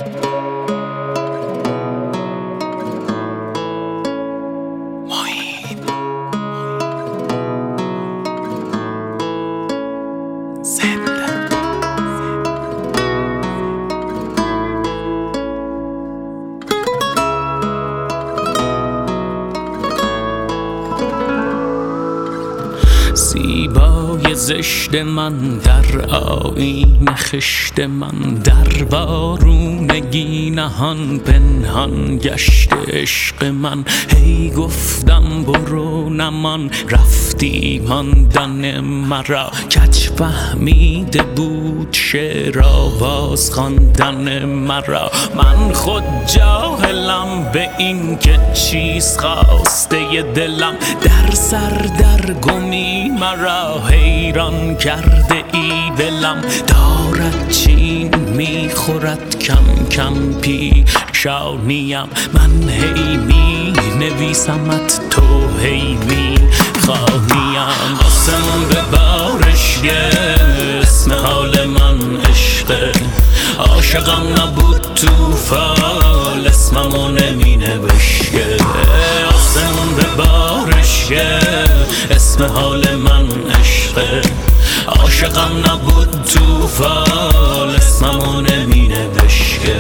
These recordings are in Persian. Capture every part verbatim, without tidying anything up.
زیبای زشت من در آیین خشت من، در وارونگی نهان پنهان گشت عشق من. هی گفتم برو نمان، رفتی ماندن مرا. کج فهمیده بود شعر آواز خواندن مرا. من خود جاهلم به این که چیز خواسته دلم. در سر در گمی مرا حیران کرده ای دلم. دارد چین میخورد کم کم پیشانیم. من هی می نویسمت، تو هی می خواهیم. آسمون به بارش اسم حال من عشقه. عاشقم نبود تو فال، اسممو نمی نوشته. آسمون به بارش اسم حال من عشقه. عاشقم نبود تو فال، اسممو نمی نوشته.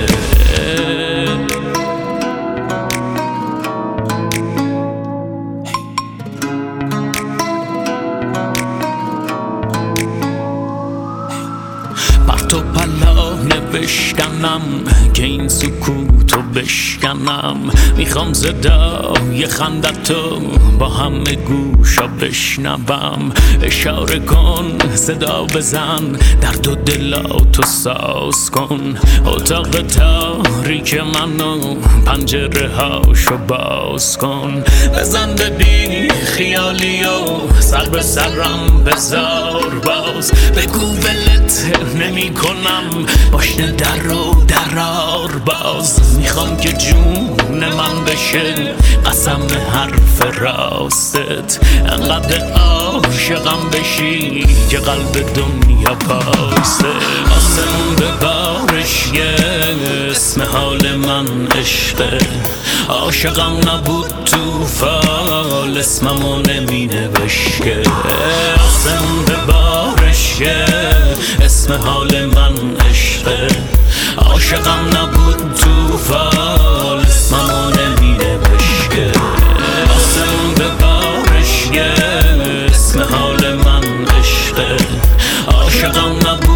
بر تو پلا نوشتنم که این سکوتو بشکنم. میخوام صدای خندتو با همه گوشا بشنوم. اشاره کن، صدا بزن، درد و دلاتو ساز کن. اتاق تاریک منو پنجره هاشو باز کن. بزن به بی خیالی و سر به سرم بذار باز. بگو ولت نمی کنم، باشن در رو درار باز. میخوام که جون من بشه قسم حرف راستت. انقدر عاشقم بشی که قلب دنیا پاسه. آسمون به بارش اسم حال من عشقه. عاشقم نبود تو فال، اسممو نمی نوشته. آسمون به بارش اسم حال من عشقه. عاشقم نبود تو فال، اسممو نمی نوشته. آسمون به بارش اسم حال من عشقه. عاشقم نبود